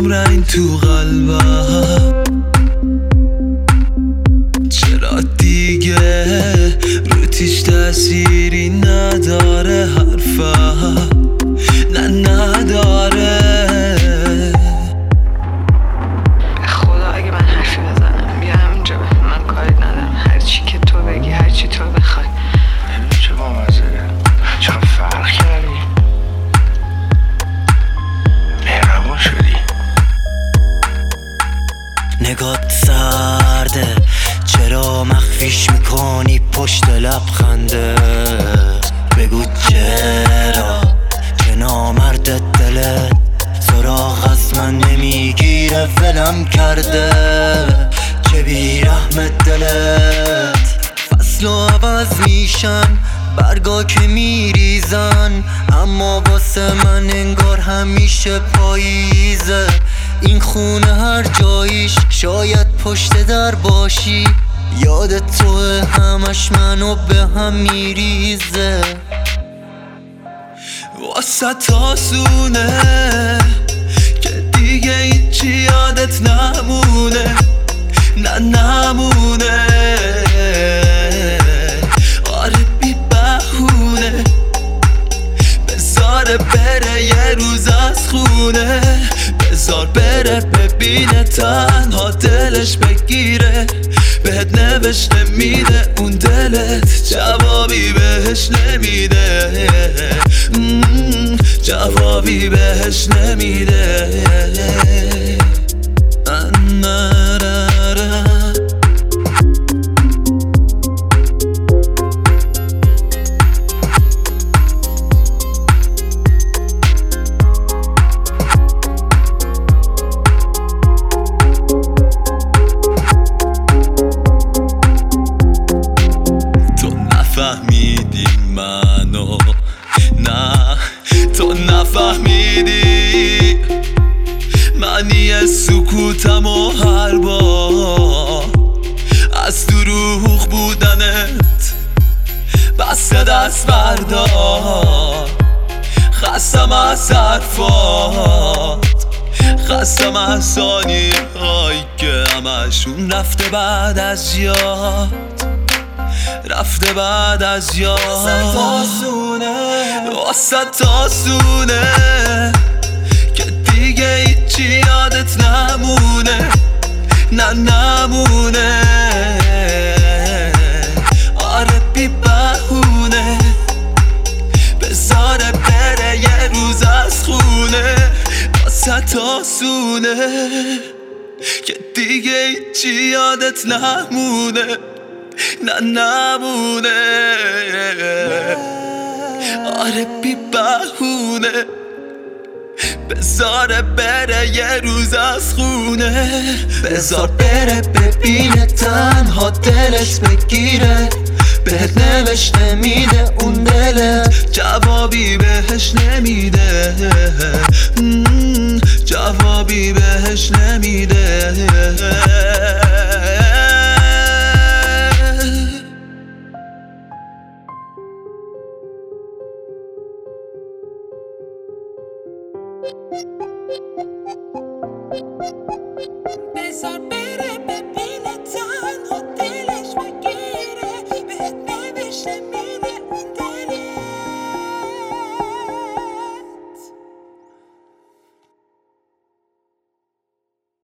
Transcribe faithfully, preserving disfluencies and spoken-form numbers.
کم رنگ تو قلبم، چرا دیگه رو تیش تأثیری نداره حرفم، نه نداره. خدا اگه من حرفی بزنم بیا همینجا به من کاری ندارم، هرچی که تو بگی هرچی تو بخوای. ببین چه بامزه، چقدر فرق کردی، مهربون شدی. نگات سرده، چرا مخفیش میکنی پشت لبخنده؟ بگو چرا که نامرد دلت سراغ از من نمیگیره، ولم کرده چه بیرحم دلت. فصل و عوض میشن، برگا که میریزن، اما واسه من انگار همیشه پاییزه. این خونه هر جاییش شاید پشت در باشی، یاد توه همش منو به هم میریزه. واسه آسونه که دیگه هیچی یادت نمونه، نه نمونه. آره بی بهونه بذاره بره یه روز از خونه، بذار بره ببینه تنها دلش بگیره. بهت نوشته میده اون دلت، جوابی بهش نمیده، جوابی بهش نمیده. نفهمیدی منو، نه تو نفهمیدی معنی سکوتم و هر بار از دروغ بودنت بسته دست بردار. خستم از حرفات، خستم از ثانیه هایی که همشون رفته بعد از یاد، رفته بعد از یاد. واسه تاسونه که دیگه هیچی یادت نمونه، نه نمونه. آره بی بهونه بذاره بره یه روز از خونه. واسه تاسونه که دیگه هیچی یادت نمونه، نه نمونه. آره بی بهونه بذاره بره یه روز از خونه، بذار بره ببینه تنها دلش بگیره. بهت نوشته میده اون دلت، جوابی بهش نمیده، جوابی بهش نمیده. بذار بره ببینه تنها